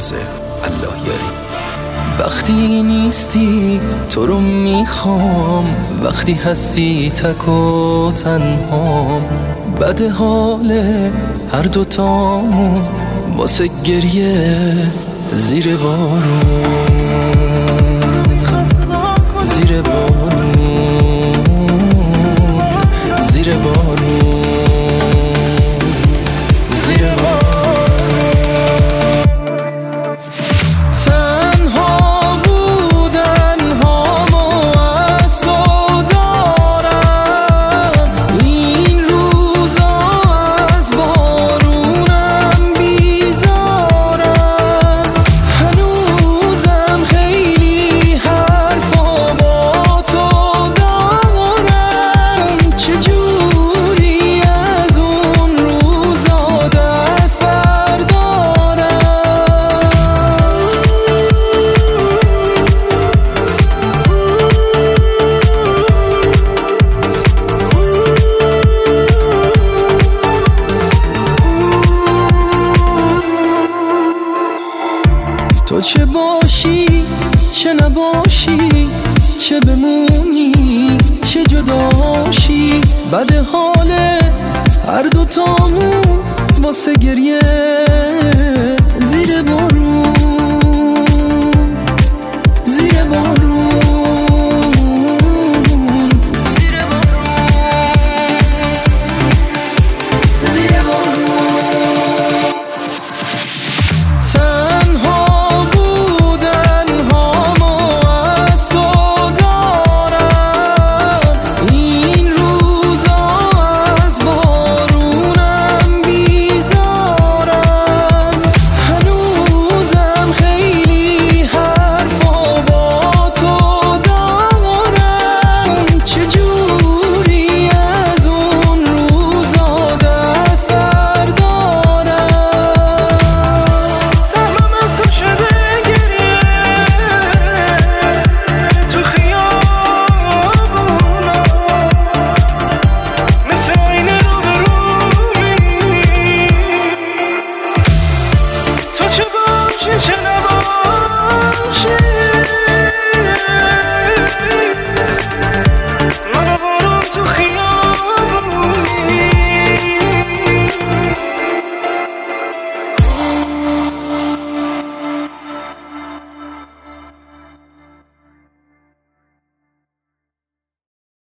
فیاض اللهیاری. وقتی نیستی تو رو میخوام، وقتی هستی تک و تنهام، بد حال هر دوتامون واسه گریه زیر بارون، زیر بارون، زیر بارون، زیر بارون. تنها بودن هامو از تو دارم، این روزا از بارونم بیزارم، هنوزم خیلی حرفا با تو دارم، چجوری از اون روزا دست بردارم. تو چه باشی چه نباشی، چه بمونی چه جداشی، بد حال هر دوتامون واسه گریه زیر